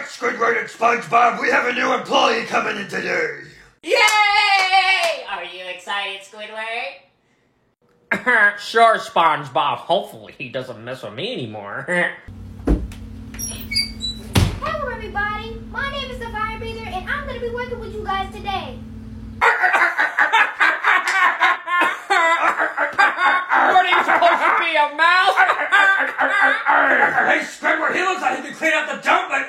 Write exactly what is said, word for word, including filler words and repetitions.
Squidward and SpongeBob, we have a new employee coming in today. Yay! Are you excited, Squidward? Sure, SpongeBob. Hopefully he doesn't mess with me anymore. Hello, everybody. My name is the Fire Breather, and I'm going to be working with you guys today. What are you supposed to be, a mouse? Hey, Squidward, he looks like he can clean up the dump like